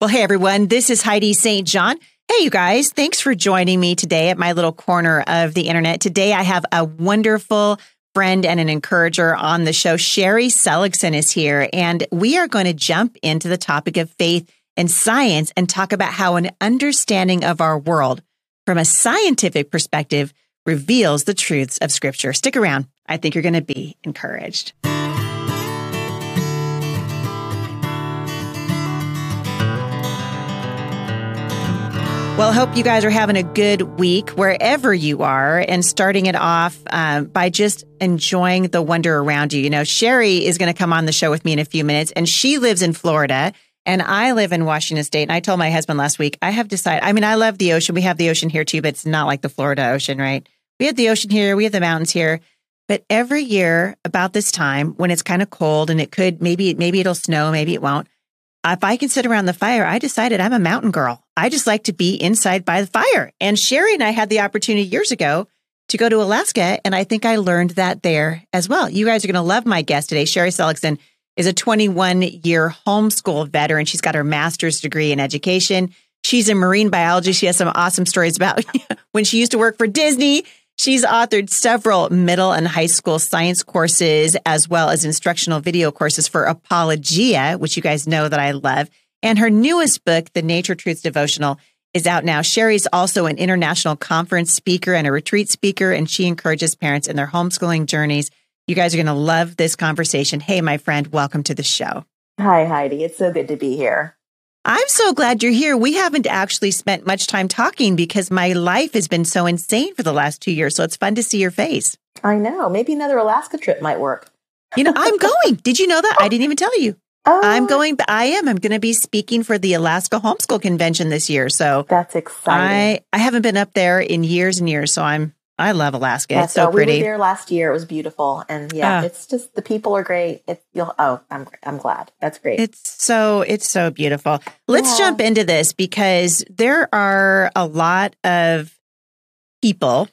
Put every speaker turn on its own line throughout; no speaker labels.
Well, hey, everyone, this is Heidi St. John. Hey, you guys, thanks for joining me today at my little corner of the internet. Today, I have a wonderful friend and an encourager on the show. Sherry Seligson is here, and we are going to jump into the topic of faith and science and talk about how an understanding of our world from a scientific perspective reveals the truths of Scripture. Stick around. I think you're going to be encouraged. Well, I hope you guys are having a good week wherever you are and starting it off by just enjoying the wonder around you. You know, Sherry is going to come on the show with me in a few minutes, and she lives in Florida and I live in Washington State. And I told my husband last week, I have decided, I mean, I love the ocean. We have the ocean here too, but it's not like the Florida ocean, right? We have the ocean here. We have the mountains here. But every year about this time when it's kind of cold and it could, maybe it'll snow, maybe it won't. If I can sit around the fire, I decided I'm a mountain girl. I just like to be inside by the fire. And Sherry and I had the opportunity years ago to go to Alaska, and I think I learned that there as well. You guys are going to love my guest today. Sherry Seligson is a 21-year homeschool veteran. She's got her master's degree in education. She's in marine biology. She has some awesome stories about when she used to work for Disney. She's authored several middle and high school science courses, as well as instructional video courses for Apologia, which you guys know that I love. And her newest book, The Nature Truths Devotional, is out now. Sherry's also an international conference speaker and a retreat speaker, and she encourages parents in their homeschooling journeys. You guys are going to love this conversation. Hey, my friend, welcome to the show.
Hi, Heidi. It's so good to be here.
I'm so glad you're here. We haven't actually spent much time talking because my life has been so insane for the last 2 years. So it's fun to see your face.
I know. Maybe another Alaska trip might work.
You know, I'm going. Did you know that? I didn't even tell you.
Oh,
I'm going. I am. I'm going to be speaking for the Alaska Homeschool Convention this year. So
that's exciting.
I haven't been up there in years and years. So I love Alaska.
Yeah,
it's so pretty.
We were there last year. It was beautiful. And it's just, the people are great. I'm glad. That's great.
It's so beautiful. Let's jump into this because there are a lot of people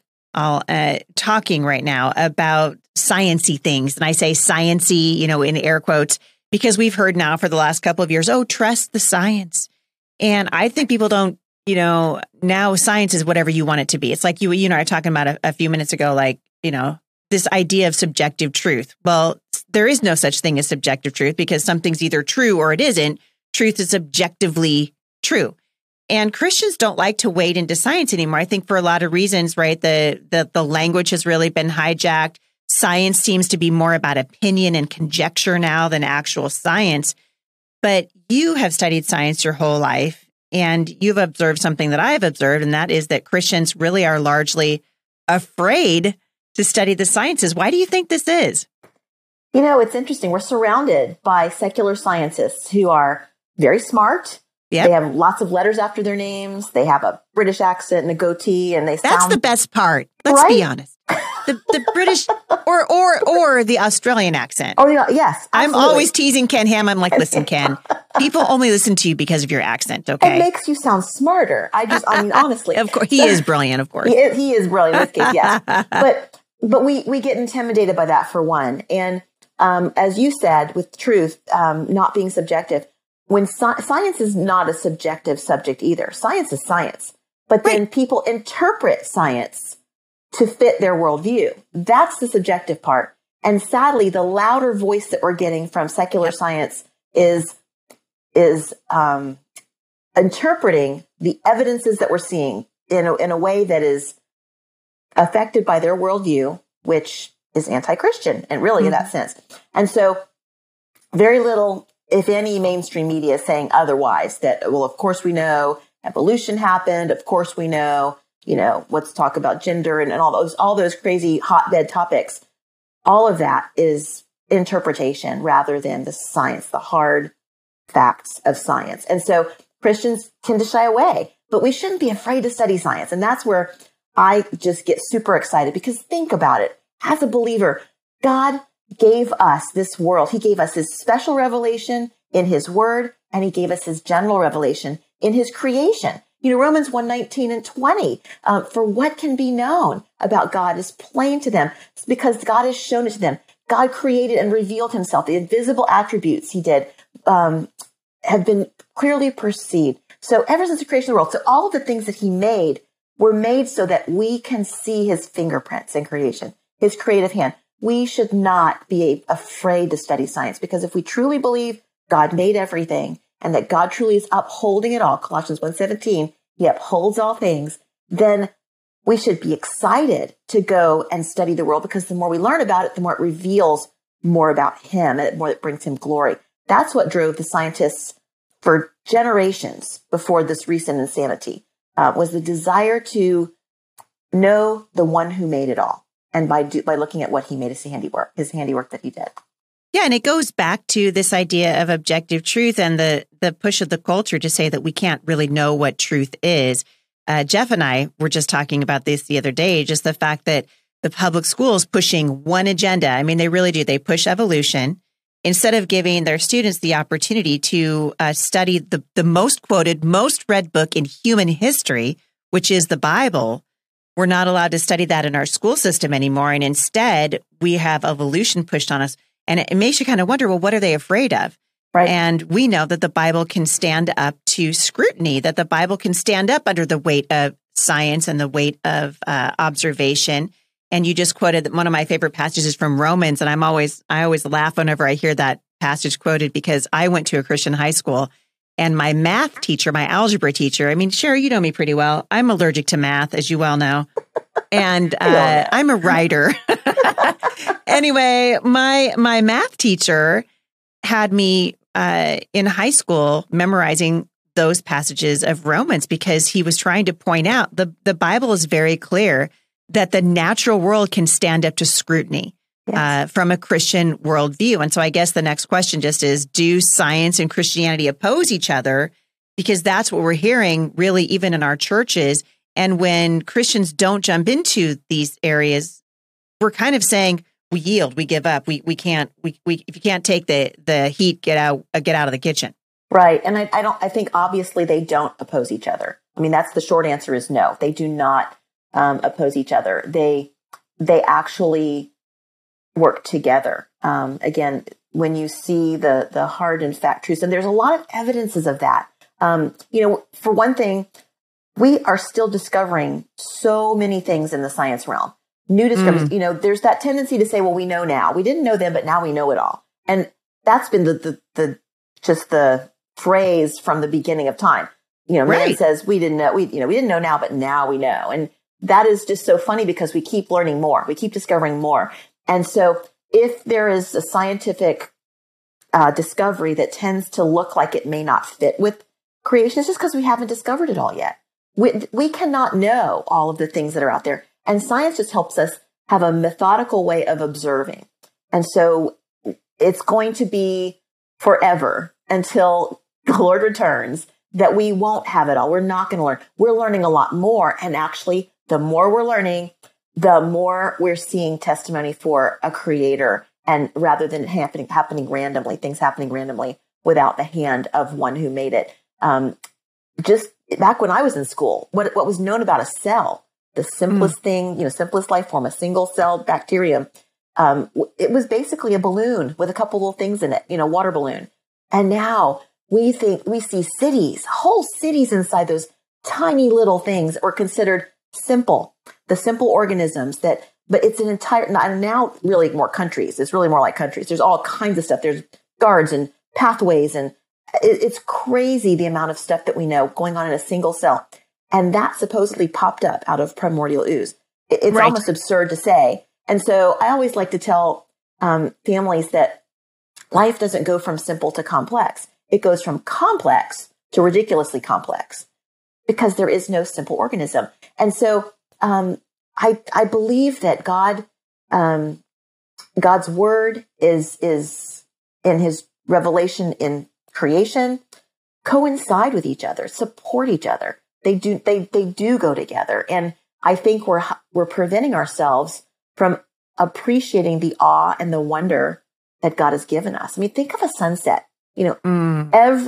talking right now about sciencey things. And I say sciencey, you know, in air quotes, because we've heard now for the last couple of years, trust the science. And I think people don't, you know, now science is whatever you want it to be. It's like you and I were talking about a few minutes ago, like, you know, this idea of subjective truth. Well, there is no such thing as subjective truth because something's either true or it isn't. Truth is objectively true. And Christians don't like to wade into science anymore. I think for a lot of reasons, right? The language has really been hijacked. Science seems to be more about opinion and conjecture now than actual science. But you have studied science your whole life. And you've observed something that I've observed, and that is that Christians really are largely afraid to study the sciences. Why do you think this is?
You know, it's interesting. We're surrounded by secular scientists who are very smart. Yep. They have lots of letters after their names. They have a British accent and a goatee, and
That's the best part. Let's be honest. The British or the Australian accent.
Oh, yeah, yes. Absolutely.
I'm always teasing Ken Ham. I'm like, listen, Ken, people only listen to you because of your accent, okay?
It makes you sound smarter. I mean, honestly.
Of course. He is brilliant, of course.
He is brilliant in this case, yes. But we get intimidated by that, for one. And as you said, with truth not being subjective, when science is not a subjective subject either. Science is science. But then people interpret science to fit their worldview. That's the subjective part. And sadly, the louder voice that we're getting from secular science is interpreting the evidences that we're seeing in a way that is affected by their worldview, which is anti-Christian, and really in that sense. And so very little, if any, mainstream media is saying otherwise, that, well, of course we know evolution happened. Of course we know, you know, let's talk about gender and all those crazy hotbed topics. All of that is interpretation rather than the science, the hard facts of science. And so Christians tend to shy away, but we shouldn't be afraid to study science. And that's where I just get super excited, because think about it. As a believer, God gave us this world. He gave us his special revelation in his word, and he gave us his general revelation in his creation. You know, Romans 1:19 and 20, for what can be known about God is plain to them. It's because God has shown it to them. God created and revealed himself, the invisible attributes he did, have been clearly perceived. So ever since the creation of the world, so all of the things that he made were made so that we can see his fingerprints in creation, his creative hand. We should not be afraid to study science, because if we truly believe God made everything and that God truly is upholding it all, Colossians 1:17, he upholds all things, then we should be excited to go and study the world, because the more we learn about it, the more it reveals more about him and the more it brings him glory. That's what drove the scientists for generations before this recent insanity, was the desire to know the one who made it all. And by looking at what he made, his handiwork that he did.
Yeah, and it goes back to this idea of objective truth and the push of the culture to say that we can't really know what truth is. Jeff and I were just talking about this the other day, just the fact that the public schools pushing one agenda. I mean, they really do. They push evolution instead of giving their students the opportunity to study the most quoted, most read book in human history, which is the Bible. We're not allowed to study that in our school system anymore. And instead, we have evolution pushed on us. And it makes you kind of wonder, well, what are they afraid of?
Right.
And we know that the Bible can stand up to scrutiny, that the Bible can stand up under the weight of science and the weight of observation. And you just quoted one of my favorite passages from Romans. And I always laugh whenever I hear that passage quoted, because I went to a Christian high school. And my math teacher, my algebra teacher, I mean, Sherry, you know me pretty well. I'm allergic to math, as you well know. And I'm a writer. Anyway, my math teacher had me in high school memorizing those passages of Romans, because he was trying to point out the Bible is very clear that the natural world can stand up to scrutiny. Yes. From a Christian worldview. And so I guess the next question just is, do science and Christianity oppose each other? Because that's what we're hearing really even in our churches. And when Christians don't jump into these areas, we're kind of saying we yield, we give up, we can't, if you can't take the heat, get out of the kitchen.
Right. And I think obviously they don't oppose each other. I mean, that's the short answer is no, they do not oppose each other. They actually work together. Again, when you see the hard and fact truths, and there's a lot of evidences of that. For one thing, we are still discovering so many things in the science realm. New discoveries. There's that tendency to say, well, we know now. We didn't know then, but now we know it all. And that's been the phrase from the beginning of time. Right. Man says we didn't know, we didn't know now, but now we know. And that is just so funny, because we keep learning more. We keep discovering more. And so if there is a scientific discovery that tends to look like it may not fit with creation, it's just because we haven't discovered it all yet. We cannot know all of the things that are out there. And science just helps us have a methodical way of observing. And so it's going to be forever until the Lord returns that we won't have it all. We're not going to learn. We're learning a lot more. And actually, the more we're learning, the more we're seeing testimony for a creator, and rather than happening randomly, things happening randomly without the hand of one who made it. Just back when I was in school, what was known about a cell, the simplest thing, simplest life form, a single celled bacterium, it was basically a balloon with a couple little things in it, water balloon. And now we see cities, whole cities inside those tiny little things that were considered simple. The simple organisms but it's an entire, now really more countries. It's really more like countries. There's all kinds of stuff. There's guards and pathways, and it's crazy the amount of stuff that we know going on in a single cell. And that supposedly popped up out of primordial ooze. It's right. Almost absurd to say. And so I always like to tell families that life doesn't go from simple to complex. It goes from complex to ridiculously complex, because there is no simple organism. And so I believe that God's word is in his revelation in creation coincide with each other, support each other. They do go together. And I think we're preventing ourselves from appreciating the awe and the wonder that God has given us. I mean, think of a sunset.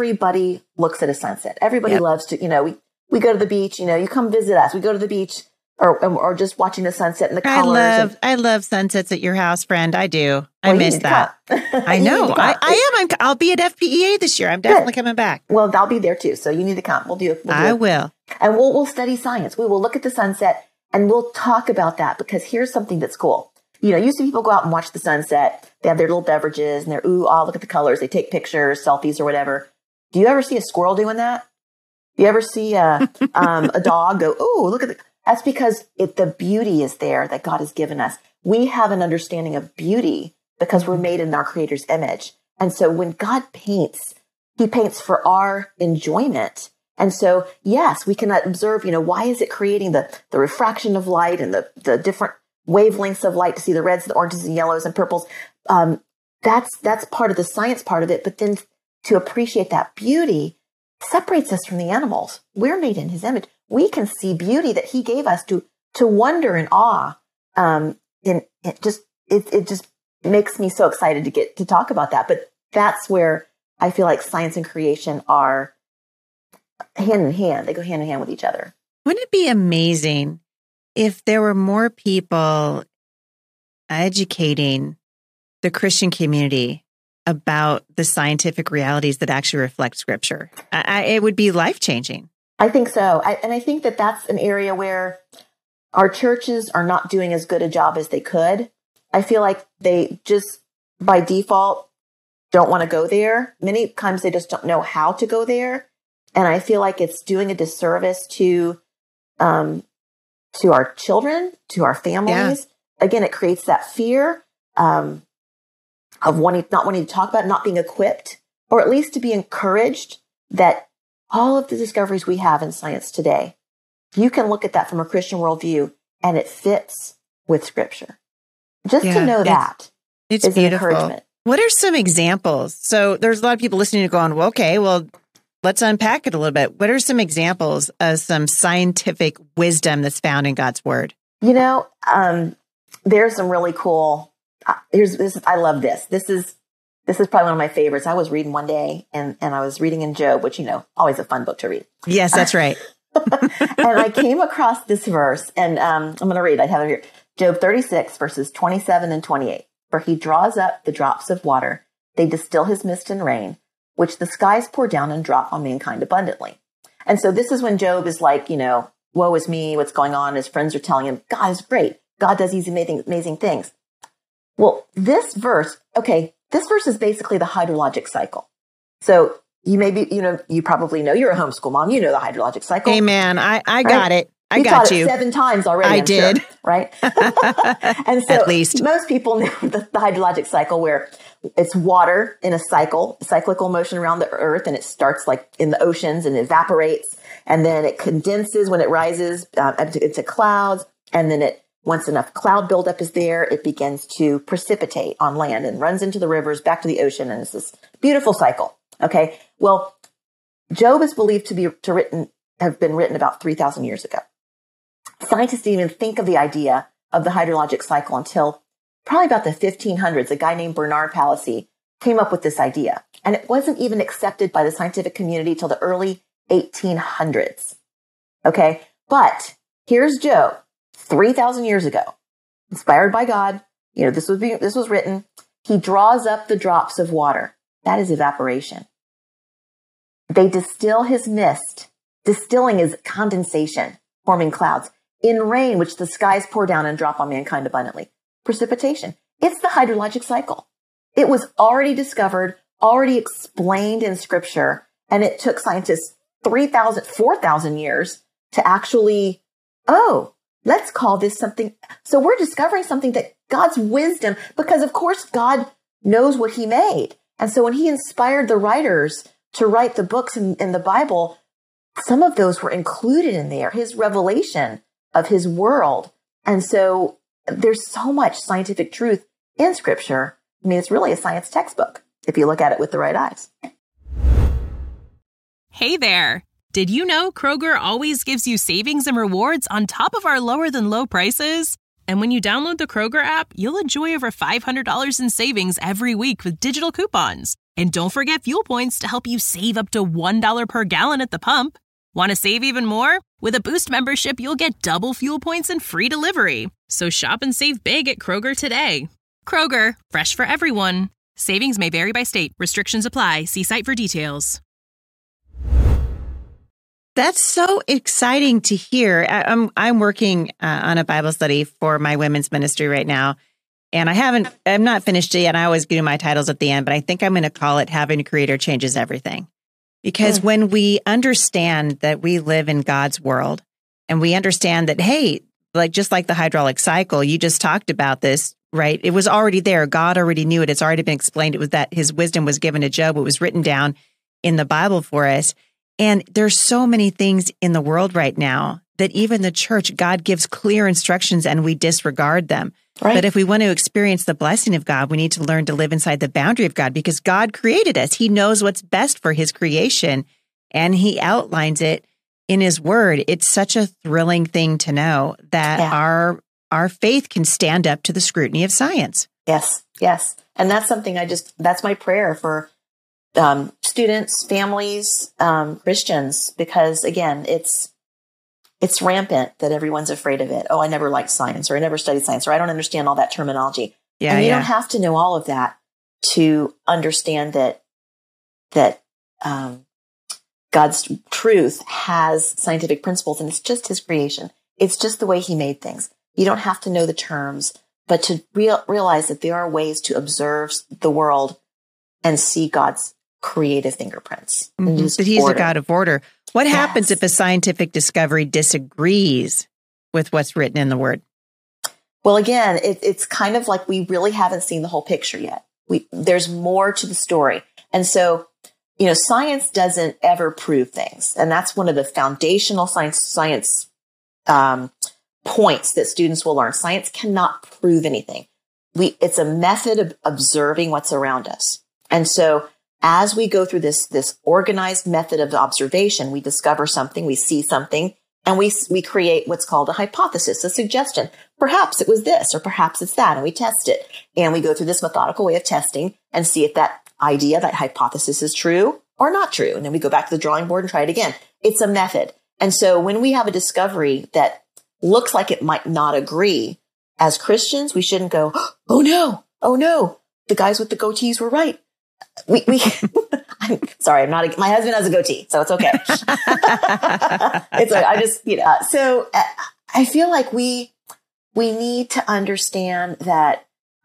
Everybody looks at a sunset. Everybody loves to, we go to the beach, you come visit us. We go to the beach or just watching the sunset and the colors.
I love sunsets at your house, friend. I do. I miss that. I know. I am. I'll be at FPEA this year. I'm definitely coming back.
Well, I'll be there too. So you need to come. We'll do it.
I will.
And we'll study science. We will look at the sunset and we'll talk about that, because here's something that's cool. You know, you see people go out and watch the sunset. They have their little beverages and they're, look at the colors. They take pictures, selfies or whatever. Do you ever see a squirrel doing that? Do you ever see a dog go, oh, look at the... That's because the beauty is there that God has given us. We have an understanding of beauty because we're made in our Creator's image. And so when God paints, He paints for our enjoyment. And so, yes, we can observe, why is it creating the refraction of light and the different wavelengths of light to see the reds, the oranges, and yellows and purples. That's part of the science part of it. But then to appreciate that beauty separates us from the animals. We're made in His image. We can see beauty that He gave us to wonder and awe. It just makes me so excited to get to talk about that. But that's where I feel like science and creation are hand in hand. They go hand in hand with each other.
Wouldn't it be amazing if there were more people educating the Christian community about the scientific realities that actually reflect Scripture? It would be life-changing.
I think so. And I think that that's an area where our churches are not doing as good a job as they could. I feel like they just, by default, don't want to go there. Many times they just don't know how to go there. And I feel like it's doing a disservice to our children, to our families. Yeah. Again, it creates that fear of not wanting to talk about it, not being equipped, or at least to be encouraged that all of the discoveries we have in science today, you can look at that from a Christian worldview and it fits with Scripture. Just to know that
it's
is
beautiful.
An encouragement.
What are some examples? So there's a lot of people listening and going, well, okay, well, let's unpack it a little bit. What are some examples of some scientific wisdom that's found in God's Word?
There's some really cool. I love this. This is probably one of my favorites. I was reading one day and I was reading in Job, which, always a fun book to read.
Yes, that's right.
And I came across this verse and I'm going to read. I have it here. Job 36 verses 27 and 28. For He draws up the drops of water. They distill His mist and rain, which the skies pour down and drop on mankind abundantly. And so this is when Job is like, woe is me, what's going on? His friends are telling him, God is great. God does these amazing things. Well, this verse is basically the hydrologic cycle. So you you probably know, you're a homeschool mom, you know the hydrologic cycle.
Hey man, I got it.
You got it 7 times already.
I did.
Sure, right? And so
at least
most people know the hydrologic cycle, where it's water in a cyclical motion around the earth, and it starts like in the oceans and evaporates, and then it condenses when it rises into clouds, and then once enough cloud buildup is there, it begins to precipitate on land and runs into the rivers, back to the ocean, and it's this beautiful cycle. Okay, well, Job is believed to have been written about 3,000 years ago. Scientists didn't even think of the idea of the hydrologic cycle until probably about the 1500s. A guy named Bernard Palissy came up with this idea, and it wasn't even accepted by the scientific community till the early 1800s. Okay, but here's Job, 3,000 years ago, inspired by God. This was written. He draws up the drops of water. That is evaporation. They distill His mist. Distilling is condensation, forming clouds. In rain, which the skies pour down and drop on mankind abundantly. Precipitation. It's the hydrologic cycle. It was already discovered, already explained in Scripture, and it took scientists 4,000 years to actually, let's call this something. So we're discovering something that God's wisdom, because of course God knows what He made. And so when He inspired the writers to write the books in the Bible, some of those were included in there, His revelation of His world. And so there's so much scientific truth in Scripture. I mean, it's really a science textbook if you look at it with the right eyes.
Hey there. Did you know Kroger always gives you savings and rewards on top of our lower than low prices? And when you download the Kroger app, you'll enjoy over $500 in savings every week with digital coupons. And don't forget fuel points to help you save up to $1 per gallon at the pump. Want to save even more? With a Boost membership, you'll get double fuel points and free delivery. So shop and save big at Kroger today. Kroger, fresh for everyone. Savings may vary by state. Restrictions apply. See site for details.
That's so exciting to hear. I'm working on a Bible study for my women's ministry right now. And I'm not finished it yet. I always do my titles at the end, but I think I'm going to call it Having a Creator Changes Everything. Because when we understand that we live in God's world and we understand that, hey, just like the hydraulic cycle, you just talked about this, right? It was already there. God already knew it. It's already been explained. It was that his wisdom was given to Job. It was written down in the Bible for us. And there's so many things in the world right now that even the church, God gives clear instructions and we disregard them. Right. But if we want to experience the blessing of God, we need to learn to live inside the boundary of God because God created us. He knows what's best for his creation and he outlines it in his word. It's such a thrilling thing to know that our faith can stand up to the scrutiny of science.
Yes. Yes. And that's something that's my prayer for students, families, Christians, because again, it's rampant that everyone's afraid of it. Oh, I never liked science, or I never studied science, or I don't understand all that terminology. Yeah, and you don't have to know all of that to understand that God's truth has scientific principles, and it's just his creation. It's just the way he made things. You don't have to know the terms, but to realize that there are ways to observe the world and see God's creative fingerprints.
That he's a God of order. What happens if a scientific discovery disagrees with what's written in the word?
Well, again, it's kind of like we really haven't seen the whole picture yet. There's more to the story. And so, science doesn't ever prove things. And that's one of the foundational science points that students will learn. Science cannot prove anything. It's a method of observing what's around us. And so as we go through this organized method of observation, we discover something, we see something, and we create what's called a hypothesis, a suggestion. Perhaps it was this, or perhaps it's that, and we test it. And we go through this methodical way of testing and see if that idea, that hypothesis is true or not true. And then we go back to the drawing board and try it again. It's a method. And so when we have a discovery that looks like it might not agree, as Christians, we shouldn't go, oh no, the guys with the goatees were right. I'm sorry, my husband has a goatee, so it's okay. So I feel like we need to understand that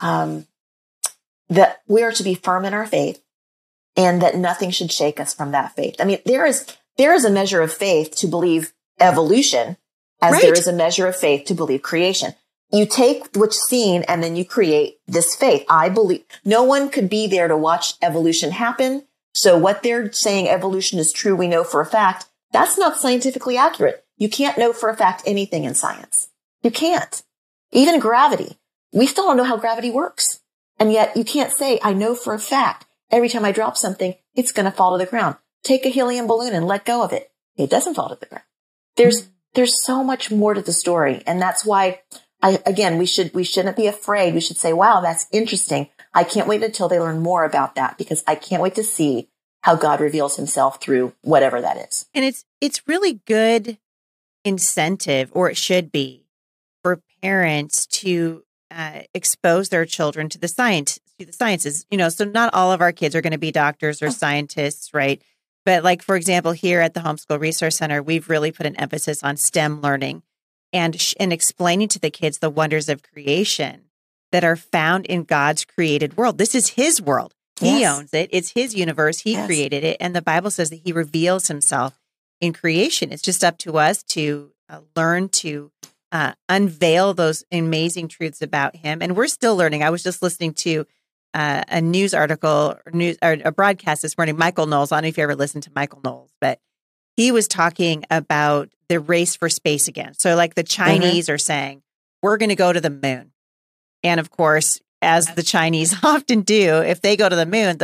we are to be firm in our faith and that nothing should shake us from that faith. I mean, there is a measure of faith to believe evolution as there is a measure of faith to believe creation. You take what's seen and then you create this faith. I believe no one could be there to watch evolution happen. So what they're saying evolution is true, we know for a fact, that's not scientifically accurate. You can't know for a fact anything in science. You can't. Even gravity. We still don't know how gravity works. And yet you can't say, I know for a fact, every time I drop something, it's going to fall to the ground. Take a helium balloon and let go of it. It doesn't fall to the ground. There's so much more to the story. And that's why we shouldn't be afraid. We should say, wow, that's interesting. I can't wait until they learn more about that because I can't wait to see how God reveals himself through whatever that is.
And it's really good incentive, or it should be, for parents to expose their children to the sciences. So not all of our kids are going to be doctors or scientists, right? But like, for example, here at the Homeschool Resource Center, we've really put an emphasis on STEM learning and explaining to the kids the wonders of creation that are found in God's created world. This is his world. He owns it. It's his universe. He created it. And the Bible says that he reveals himself in creation. It's just up to us to learn to unveil those amazing truths about him. And we're still learning. I was just listening to a news article or a broadcast this morning. Michael Knowles, I don't know if you ever listened to Michael Knowles, but he was talking about the race for space again. So like the Chinese are saying, we're going to go to the moon. And of course, as the Chinese often do, if they go to the moon,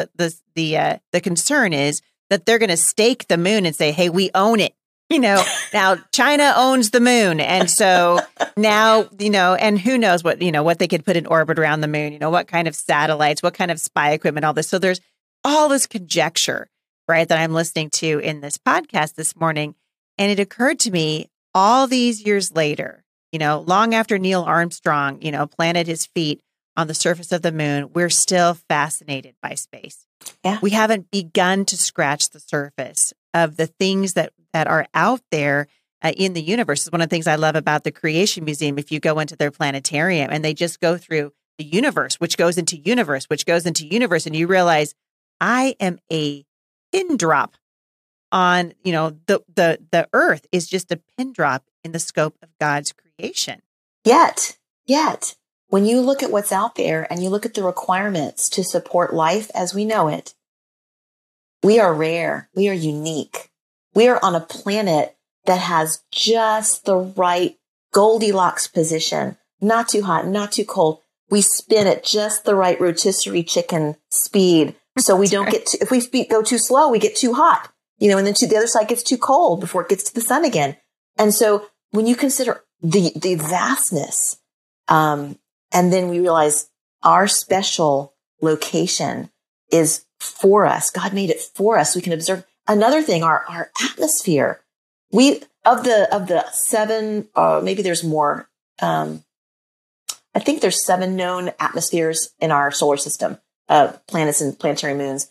the concern is that they're going to stake the moon and say, hey, we own it. Now China owns the moon. And so now, and who knows what they could put in orbit around the moon, what kind of satellites, what kind of spy equipment, all this. So there's all this conjecture, right, that I'm listening to in this podcast this morning. And it occurred to me all these years later, long after Neil Armstrong, planted his feet on the surface of the moon, we're still fascinated by space.
Yeah.
We haven't begun to scratch the surface of the things that are out there in the universe. It's one of the things I love about the Creation Museum. If you go into their planetarium and they just go through the universe, which goes into universe, which goes into universe, and you realize I am a pin drop on, the earth is just a pin drop in the scope of God's creation.
Yet, when you look at what's out there and you look at the requirements to support life as we know it, we are rare. We are unique. We are on a planet that has just the right Goldilocks position, not too hot, not too cold. We spin at just the right rotisserie chicken speed. So we don't get if we go too slow, we get too hot, and then the other side gets too cold before it gets to the sun again. And so when you consider the vastness, and then we realize our special location is for us. God made it for us. We can observe. Another thing, our atmosphere. We of the 7, maybe there's more. I think there's 7 known atmospheres in our solar system, planets and planetary moons.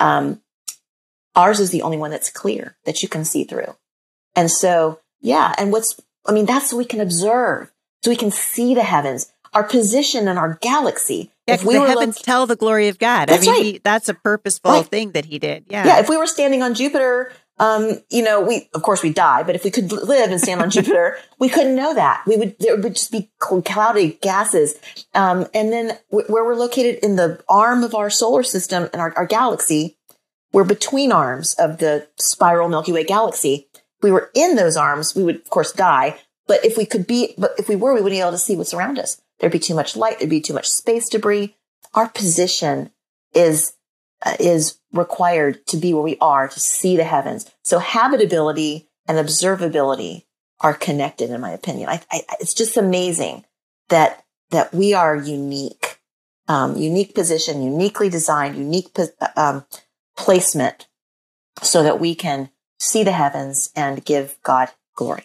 Ours is the only one that's clear that you can see through. And so, and that's so we can observe, so we can see the heavens, our position in our galaxy.
Yeah, if the heavens tell the glory of God.
That's right.
That's a purposeful thing that he did. Yeah.
Yeah. If we were standing on Jupiter, of course we die, but if we could live and stand on Jupiter, we couldn't know that. There would just be cloudy gases. And then where we're located in the arm of our solar system and our galaxy, we're between arms of the spiral Milky Way galaxy. If we were in those arms, we would of course die. But if we were, we wouldn't be able to see what's around us. There'd be too much light. There'd be too much space debris. Our position is required to be where we are to see the heavens. So habitability and observability are connected, in my opinion. It's just amazing that we are unique, unique position, uniquely designed, unique placement, so that we can see the heavens and give God glory.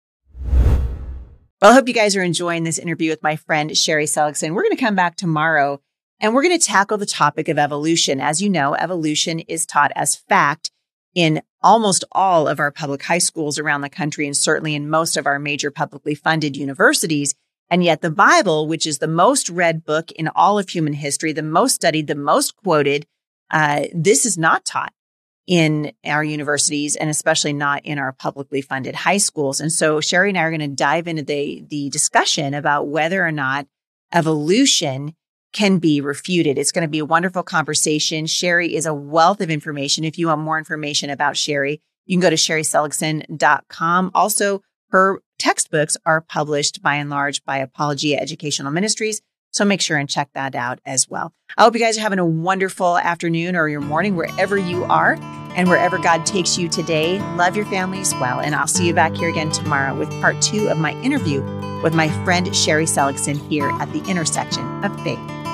Well, I hope you guys are enjoying this interview with my friend Sherry Seligson. We're going to come back tomorrow and we're going to tackle the topic of evolution. As you know, evolution is taught as fact in almost all of our public high schools around the country, and certainly in most of our major publicly funded universities. And yet the Bible, which is the most read book in all of human history, the most studied, the most quoted, this is not taught in our universities, and especially not in our publicly funded high schools. And so Sherry and I are going to dive into the discussion about whether or not evolution can be refuted. It's going to be a wonderful conversation. Sherry is a wealth of information. If you want more information about Sherry, you can go to sherryseligson.com. Also, her textbooks are published by and large by Apologia Educational Ministries. So make sure and check that out as well. I hope you guys are having a wonderful afternoon or your morning, wherever you are and wherever God takes you today. Love your families well. And I'll see you back here again tomorrow with part 2 of my interview with my friend Sherry Seligson here at the intersection of faith